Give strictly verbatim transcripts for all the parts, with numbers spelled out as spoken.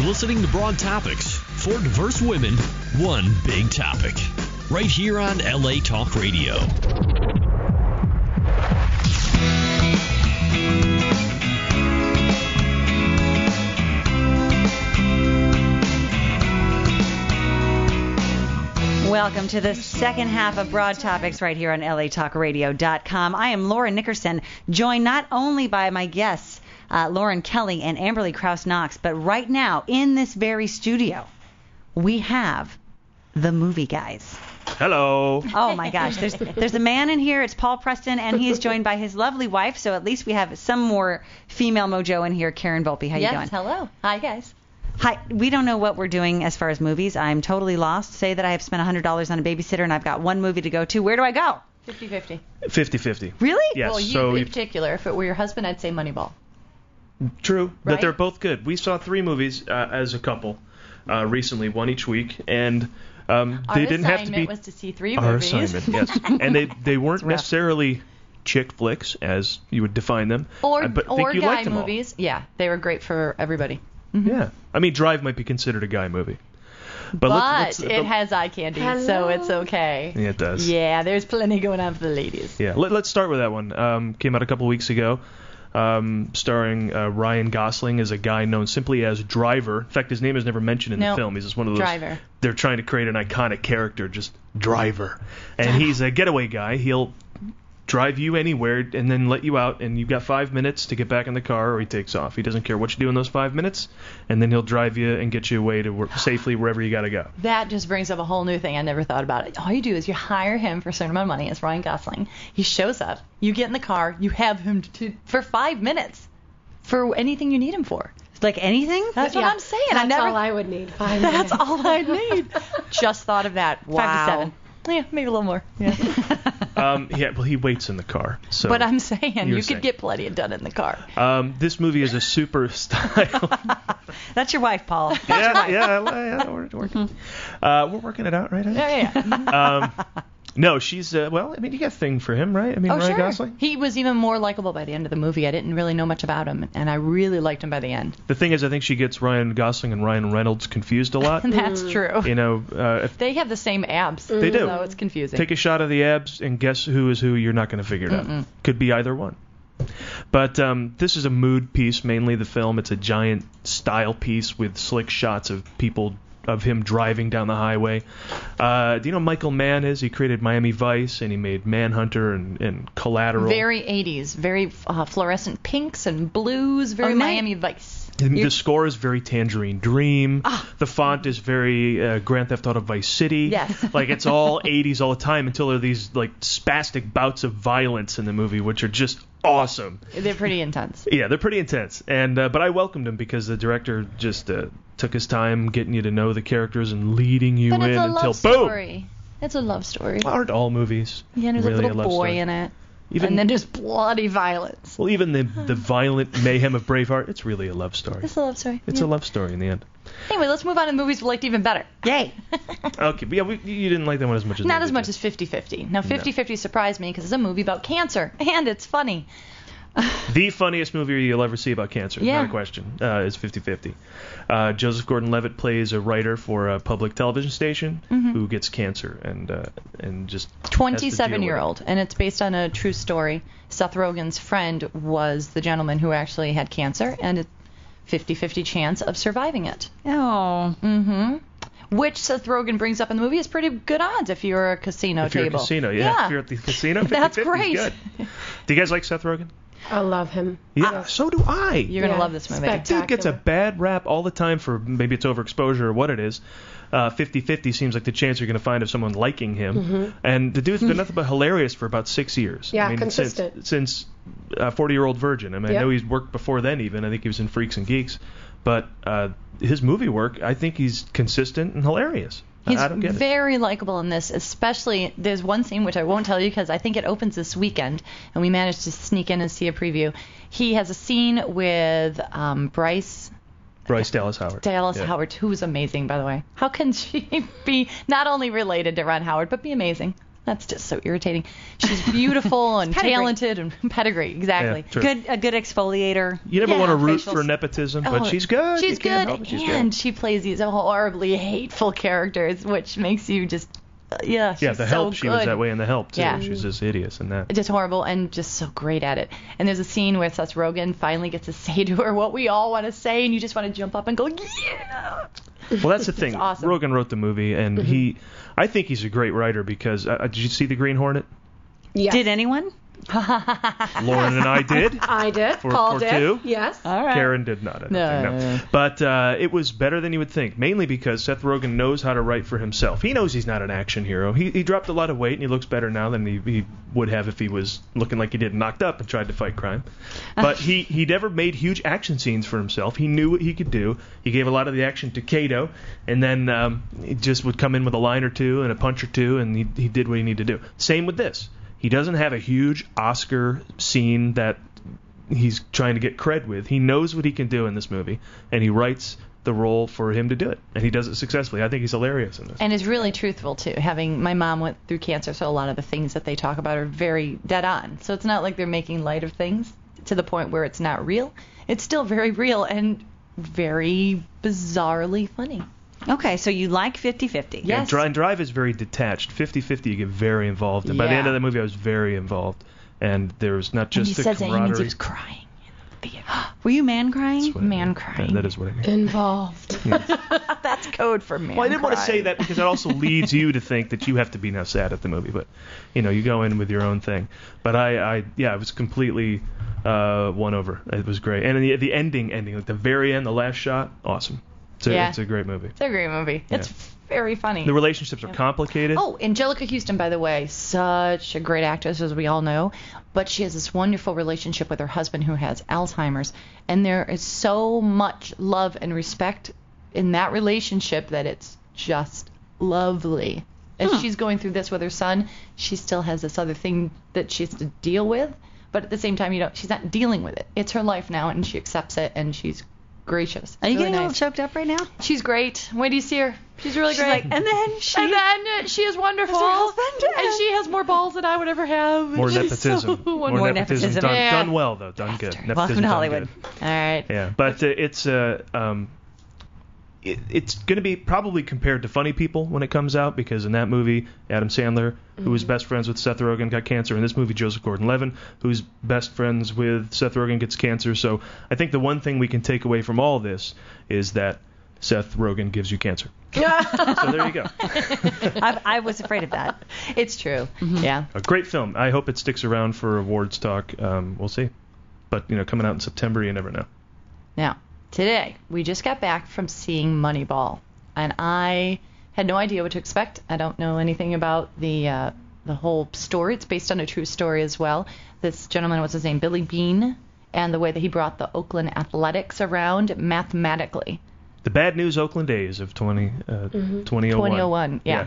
listening to Broad Topics. For diverse women, one big topic. Right here on L A Talk Radio. Welcome to the second half of Broad Topics right here on L A Talk Radio dot com. I am Laura Nickerson, joined not only by my guests, uh, Lauren Kelly and Amberly Krause-Knox, but right now in this very studio, we have the movie guys. Hello. Oh my gosh, there's there's a man in here. It's Paul Preston, and he is joined by his lovely wife. So at least we have some more female mojo in here. Karen Volpe, how you yes, doing? Yes, hello. Hi, guys. Hi. We don't know what we're doing as far as movies. I'm totally lost. Say that I have spent one hundred dollars on a babysitter and I've got one movie to go to. Where do I go? fifty-fifty. fifty-fifty. Really? Yes. Well, you so in you, particular, if it were your husband, I'd say Moneyball. True, Right? but they're both good. We saw three movies uh, as a couple uh, recently, one each week, and um, Our they didn't have to be assignment was to see three our movies. assignment. Yes, and they they weren't rough. necessarily chick flicks as you would define them. Or I, but or think you guy liked them all. movies. Yeah, they were great for everybody. Yeah, I mean, Drive might be considered a guy movie, but, But let's, let's, it has eye candy, so it's okay. Yeah, it does. Yeah, there's plenty going on for the ladies. Yeah, Let, let's start with that one. Um, came out a couple weeks ago, um, starring uh, Ryan Gosling as a guy known simply as Driver. In fact, his name is never mentioned in No, the film. He's just one of those. Driver. They're trying to create an iconic character, just Driver. And he's a getaway guy. He'll drive you anywhere and then let you out, and you've got five minutes to get back in the car, or he takes off. He doesn't care what you do in those five minutes, and then he'll drive you and get you away to work safely wherever you got to go. That just brings up a whole new thing I never thought about. It. All you do is you hire him for a certain amount of money. It's Ryan Gosling. He shows up. You get in the car. You have him to, for five minutes for anything you need him for. Like anything? That's Yeah. what I'm saying. That's I never, all I would need. Five That's minutes. all I need. Just thought of that. Wow. Five to seven. Yeah, maybe a little more. Yeah. Um, yeah, well, he waits in the car. So But I'm saying you you were could saying. get plenty done in the car. Um, this movie is a super style. That's your wife, Paul. yeah, yeah, yeah, we're working. Uh, we're working it out, right? honey? Yeah, yeah. Um, no, she's uh, well. I mean, you got a thing for him, right? I mean, Oh, Ryan sure. Gosling. He was even more likable by the end of the movie. I didn't really know much about him, and I really liked him by the end. The thing is, I think she gets Ryan Gosling and Ryan Reynolds confused a lot. And that's true. You know, uh, if They have the same abs. They do. So it's confusing. take a shot of the abs and guess who is who, you're not going to figure it out. Could be either one. But um, this is a mood piece, mainly the film. It's a giant style piece with slick shots of people, of him driving down the highway. Uh, do you know who Michael Mann is? He created Miami Vice, and he made Manhunter and, and Collateral. Very eighties. Very uh, fluorescent pinks and blues. Very Oh, nice. Miami Vice. And the score is very Tangerine Dream. Ah. The font is very uh, Grand Theft Auto Vice City. Yes. Like, it's all eighties all the time until there are these, like, spastic bouts of violence in the movie, which are just awesome. They're pretty intense. Yeah, they're pretty intense. And uh, but I welcomed him because the director just uh, took his time getting you to know the characters and leading you But in it's a until love boom. story. It's a love story. Aren't all movies Yeah, and there's really a little love boy story? in it. Even, and then there's bloody violence. well, even the the violent mayhem of Braveheart, it's really a love story. It's a love story. It's yeah. a love story in the end. Anyway, let's move on to the movies we liked even better. Yay. Okay, but yeah, we, you didn't like that one as much as Not me, as did much you? as fifty-fifty. Now, fifty-fifty surprised me because it's a movie about cancer, and it's funny. The funniest movie you'll ever see about cancer, Yeah. not a question, uh, is fifty-fifty. Uh, Joseph Gordon-Levitt plays a writer for a public television station who gets cancer and uh, and just twenty-seven-year-old, and it's based on a true story. Seth Rogen's friend was the gentleman who actually had cancer, and a fifty-fifty chance of surviving it. Oh. Mm-hmm. Which Seth Rogen brings up in the movie is pretty good odds if you're a casino If you're table. at a casino, yeah, If you're at the casino, That's fifty-fifty is great. good. Do you guys like Seth Rogen? I love him. Yeah, so do I. You're gonna Yeah, love this movie. spect- Dude gets a spectacular. bad rap all the time for maybe it's overexposure or what it is. Uh, fifty-fifty seems like the chance you're going to find of someone liking him. And the dude's been nothing but hilarious for about six years. Yeah, I mean, consistent. Since, since uh, forty-year-old virgin. I mean, I Yep. know he's worked before then even. I think he was in Freaks and Geeks. But uh, his movie work, I think he's consistent and hilarious. He's I don't get it. very likable in this, especially there's one scene which I won't tell you because I think it opens this weekend, and we managed to sneak in and see a preview. He has a scene with um, Bryce Bryce Dallas Howard. Dallas Yeah. Howard, who's amazing, by the way. How can she be not only related to Ron Howard, but be amazing? That's just so irritating. She's beautiful and Pedigree. talented and pedigree. Exactly. Yeah, true. Good, a good exfoliator. You never Yeah, want to root facials. for nepotism, Oh, but she's good. She's You can't good, help it, she's and good. she plays these horribly hateful characters, which makes you just, uh, yeah, she's Yeah, The so Help, she was good. that way in The Help, too. Yeah. She's just hideous in that. Just horrible and just so great at it. And there's a scene where Seth Rogen finally gets to say to her what we all want to say, and you just want to jump up and go, yeah. Well, that's the thing. awesome. Rogen wrote the movie, and he, I think he's a great writer because, uh, did you see The Green Hornet? Yes. Did anyone? Lauren and I did. I did. For- Paul for did. two? Yes. All right. Karen did not. I don't No, think, no. no, no. But uh, it was better than you would think, mainly because Seth Rogen knows how to write for himself. He knows he's not an action hero. He, he dropped a lot of weight, and he looks better now than he, he would have if he was looking like he did knocked up and tried to fight crime. But he, he never made huge action scenes for himself. He knew what he could do. He gave a lot of the action to Kato, and then um, he just would come in with a line or two and a punch or two, and he, he did what he needed to do. Same with this. He doesn't have a huge Oscar scene that he's trying to get cred with. He knows what he can do in this movie, and he writes the role for him to do it, and he does it successfully. I think he's hilarious in this. And is really truthful too. Having my mom went through cancer, so a lot of the things that they talk about are very dead on. So it's not like they're making light of things to the point where it's not real. It's still very real and very bizarrely funny. Okay, so you like fifty-fifty. Yeah. And Yes. Drive, Drive is very detached. fifty-fifty, you get very involved. And by the end Yeah. of the movie, I was very involved. And there was not And just he the says that he means he camaraderie. was crying. in the theater. Were you man crying? That's what I Man mean. crying. That- that is what I mean. Involved. That's code for man Well, I didn't want to say crying. that because it also leads you to think that you have to be now sad at the movie. But, you know, you go in with your own thing. But I, I yeah, it was completely uh, won over. It was great. And the, the ending, ending, like the very end, the last shot, awesome. It's a, Yeah. it's a great movie. It's a great movie. It's very funny. The relationships are complicated. Oh, Angelica Houston, by the way, such a great actress, as we all know. But she has this wonderful relationship with her husband who has Alzheimer's. And there is so much love and respect in that relationship that it's just lovely. As Hmm. she's going through this with her son, she still has this other thing that she has to deal with. But at the same time, you know, she's not dealing with it. It's her life now, and she accepts it, and she's gracious. Are you Really getting a little nice. choked up right now? She's great. Wait do you see her? She's really She's great. like, and then she. And then uh, she is wonderful. Has her husband. And she has more balls than I would ever have. More She's nepotism. so More, wonderful. nepotism. nepotism. Done, Yeah. done well, though. Done good. Welcome Nepotism to done Hollywood. good. All right. Yeah, but uh, it's uh, um, it, it's going to be probably compared to Funny People when it comes out, because in that movie, Adam Sandler, who was best friends with Seth Rogen, got cancer. In this movie, Joseph Gordon-Levitt, who's best friends with Seth Rogen, gets cancer. So I think the one thing we can take away from all this is that Seth Rogen gives you cancer. So there you go. I, I was afraid of that. It's true. Mm-hmm. Yeah. A great film. I hope it sticks around for awards talk. Um, we'll see. But, you know, coming out in September, you never know. Now, today, we just got back from seeing Moneyball. And I had no idea what to expect. I don't know anything about the uh, the whole story. It's based on a true story as well. This gentleman, what's his name? Billy Bean. And the way that he brought the Oakland Athletics around mathematically. The Bad News Oakland A's of twenty, uh, twenty oh one. twenty oh one, yeah.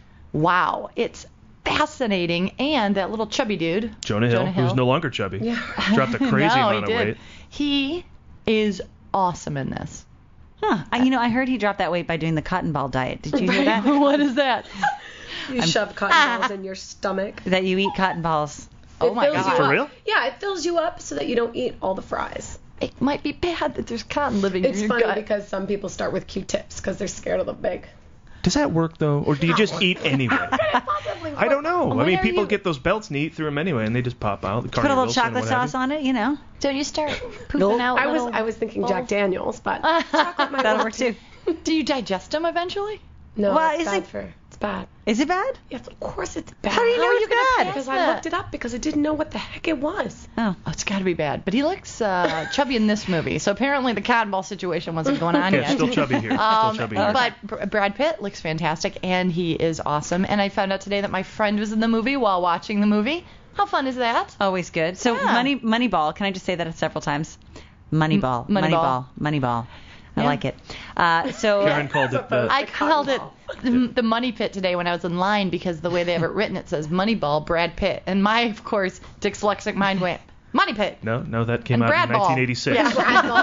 Wow, it's fascinating. And that little chubby dude, Jonah Hill, Jonah who's Hill. no longer chubby. Dropped a crazy no, amount he of did. weight. He is awesome in this. Huh. I, you know, I heard he dropped that weight by doing the cotton ball diet. Did you hear that? What is that? You shove cotton balls in your stomach. That you eat cotton balls. Oh It my fills God. you For up. real? Yeah, it fills you up so that you don't eat all the fries. It might be bad that there's cotton living It's in your funny gut. because some people start with Q-tips because they're scared of the big. Does that work, though? Or do you just eat anyway? Possibly I don't know. Why I mean, are people you- get those belts and eat through them anyway, and they just pop out. The Put a Cardi little Wilson, chocolate what have sauce on it, you know. Don't you start pooping Nope. out I was little I was thinking balls? Jack Daniels, but chocolate might That'll work work too. Do you digest them eventually? No, Well, it's is bad it- for it's bad. Is it bad? Yes, of course it's bad. How do you know you got? Because I that? looked it up because I didn't know what the heck it was. Oh. Oh, it's got to be bad. But he looks uh, chubby in this movie, so apparently the cotton ball situation wasn't going on Yeah, yet. still chubby here. Um, still chubby here. but Br- Brad Pitt looks fantastic, and he is awesome. And I found out today that my friend was in the movie while watching the movie. How fun is that? Always good. So Yeah. money, Moneyball. Can I just say that several times? Moneyball. M- Moneyball. Moneyball. Moneyball. I Yeah. like it. Uh, so Karen called it the. I The called it cotton the, the Money Pit today when I was in line because the way they have it written, it says Moneyball, Brad Pitt. And my, of course, dyslexic mind went, Money Pit. No, no, that came And out Brad in Ball. nineteen eighty-six. Yeah.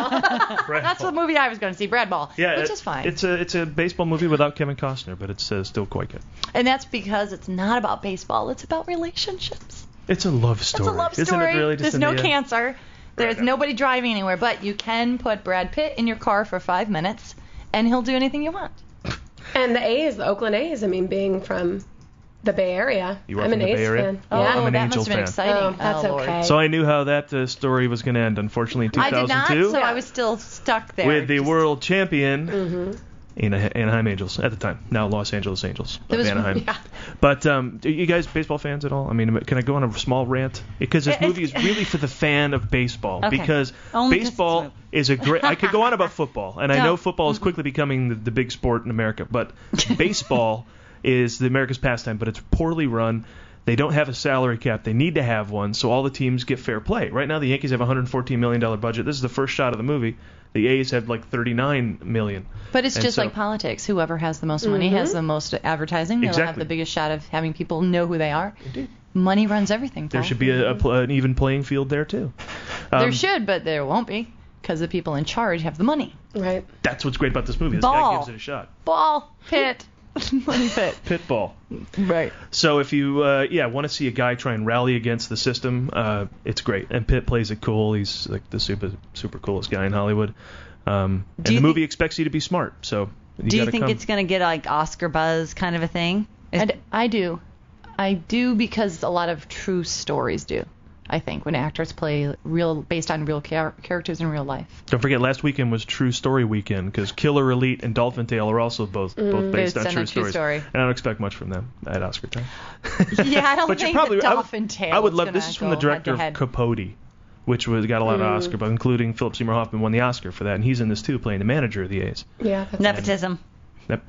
Brad That's Ball. the movie I was going to see, Brad Ball. Yeah, which it- is fine. It's a it's a baseball movie without Kevin Costner, but it's uh, still quite good. And that's because it's not about baseball. It's about relationships. It's a love story. It's a love story. Isn't it really? Just There's in no the end? cancer. There's Right. nobody driving anywhere. But you can put Brad Pitt in your car for five minutes, and he'll do anything you want. And the A's, the Oakland A's, I mean, being from the Bay Area. You are I'm from an the A's Bay Area? fan. Oh, yeah. I'm an that Angels must have been fan. exciting. Oh, that's oh, Lord. okay. So I knew how that uh, story was going to end. Unfortunately, in two I thousand two, did not, so I was still stuck there. with the Just- world champion Mm-hmm. Ana- Anaheim Angels at the time, now Los Angeles Angels There of was- Anaheim. yeah. But um, are you guys baseball fans at all? I mean, can I go on a small rant? Because this movie is really for the fan of baseball. Okay. Because Only 'cause it's baseball a- is a great. I could go on about football, and I No. know football is quickly becoming the, the big sport in America. But baseball is the America's pastime, but it's poorly run. They don't have a salary cap. They need to have one, so all the teams get fair play. Right now, the Yankees have a one hundred fourteen million dollars budget. This is the first shot of the movie. The A's have like thirty-nine million dollars. But it's And just so- like politics. Whoever has the most money has the most advertising. They'll have Exactly. the biggest shot of having people know who they are. Indeed. Money runs everything, There Paul. should be a, a pl- an even playing field there too. Um, There should, but there won't be, because the people in charge have the money. Right. That's what's great about this movie. This Ball. guy gives it a shot. Ball, Pitt, Money Pit. Pitball. Right. So if you uh, yeah want to see a guy try and rally against the system, uh, it's great. And Pitt plays it cool. He's like the super super coolest guy in Hollywood. Um, and Do the you movie think- expects you to be smart. So you Do you gotta think come. it's going to get like Oscar buzz kind of a thing? Is- And I do. I do because a lot of true stories do. I think when actors play real based on real char- characters in real life. Don't forget, last weekend was True Story weekend because Killer Elite and Dolphin Tale are also both both based Based on on true a true stories. story. And I don't expect much from them at Oscar time. Yeah, I don't but you're think probably, the I would- Dolphin Tale I would is love. gonna This is from the go director of head-to-head. Capote, which was got a lot of Oscar, but including Philip Seymour Hoffman won the Oscar for that, and he's in this too, playing the manager of the A's. Yeah. That's Nepotism. Yep,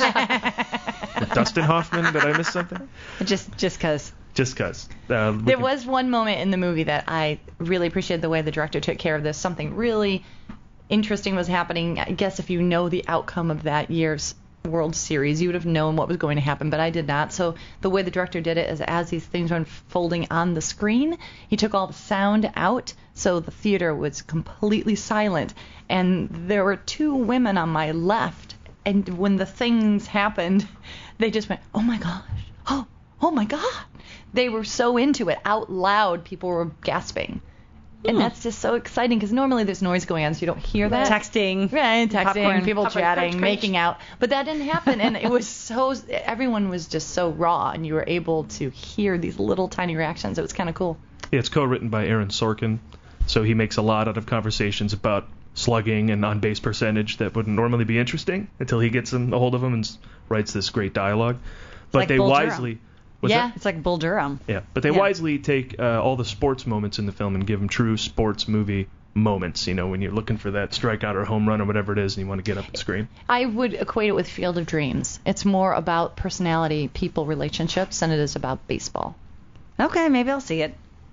yes. Dustin Hoffman. Did I miss something? Just just because. Just cause. Uh, we There can- was one moment in the movie that I really appreciated the way the director took care of this. Something really interesting was happening. I guess if you know the outcome of that year's World Series, you would have known what was going to happen, but I did not. So the way the director did it is as these things were unfolding on the screen, he took all the sound out, so the theater was completely silent. And there were two women on my left, and when the things happened, they just went, "Oh my gosh. Oh, oh my God." They were so into it. Out loud, people were gasping. And that's just so exciting because normally there's noise going on, so you don't hear that. Texting. Right, texting, Popcorn. people Popcorn, chatting, crunch, crunch. making out. But that didn't happen, and it was so, everyone was just so raw, and you were able to hear these little tiny reactions. It was kind of cool. Yeah, it's co-written by Aaron Sorkin, so he makes a lot out of conversations about slugging and on-base percentage that wouldn't normally be interesting until he gets them, a hold of them and s- writes this great dialogue. But like they Bull Durham. wisely. What's Yeah. that? It's like Bull Durham. Yeah, but they Yeah. wisely take uh, all the sports moments in the film and give them true sports movie moments. You know, when you're looking for that strikeout or home run or whatever it is, and you want to get up and scream. I would equate it with Field of Dreams. It's more about personality, people, relationships, than it is about baseball. Okay, maybe I'll see it.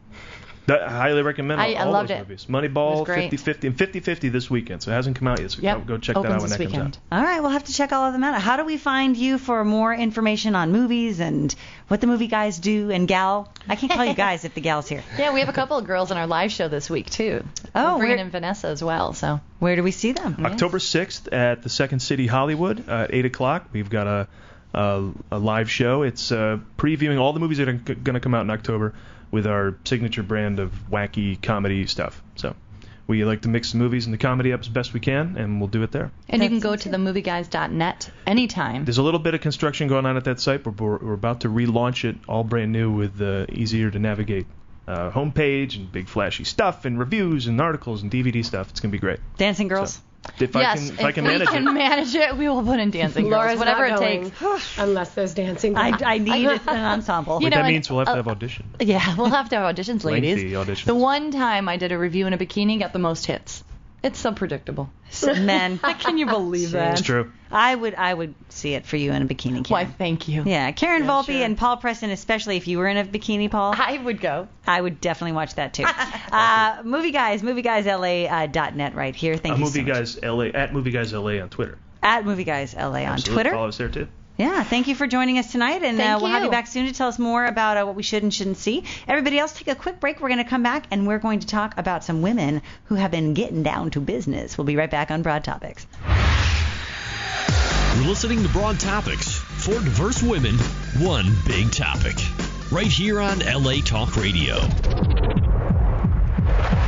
That, I highly recommend all, I- I all loved those it. movies. It Moneyball, was great. fifty fifty, and fifty fifty this weekend, so it hasn't come out yet. So Yep. go check that Opens out when this that weekend. comes All right, we'll have to check all of them out. How do we find you for more information on movies and what the movie guys do and gal? I can't call you guys if the gal's here. Yeah, we have a couple of girls in our live show this week, too. Oh, We're bringing where- in Vanessa as well, so. Where do we see them? out. October sixth at the Second City Hollywood uh, at eight o'clock. We've got a, a, a live show. It's uh, previewing all the movies that are g- going to come out in October with our signature brand of wacky comedy stuff. So we like to mix the movies and the comedy up as best we can, and we'll do it there. And you can go to the movie guys dot net anytime. There's a little bit of construction going on at that site, but we're, we're about to relaunch it all brand new with uh, easier to navigate uh, homepage and big flashy stuff and reviews and articles and D V D stuff. It's going to be great. Dancing Girls. So, if yes, I can, if, I can we manage can it. manage it, we will put in Dancing Girls, Laura's whatever not it going takes. unless there's dancing. I, I need an ensemble. You Wait, know, that and- means we'll have to uh, have audition. Yeah, we'll have to have auditions, ladies. Lengthy auditions. The one time I did a review in a bikini got the most hits. It's so predictable. Men. Can you believe that? It's true. I would I would see it for you in a bikini, Karen. Why, thank you. Yeah, Karen Yeah, Volpe sure. and Paul Preston, especially if you were in a bikini, Paul, I would go. I would definitely watch that too. uh, movie guys, movie guys L A uh, dot net right here. Thank Uh, you movie so much. guys L A at Movie Guys L A on Twitter. At Movie Guys L A on Absolutely. Twitter. Follow us there too. Yeah, thank you for joining us tonight, and uh, Thank we'll have you. you back soon to tell us more about uh, what we should and shouldn't see. Everybody else, take a quick break. We're going to come back, and we're going to talk about some women who have been getting down to business. We'll be right back on Broad Topics. You're listening to Broad Topics for diverse women, one big topic. Right here on L A Talk Radio.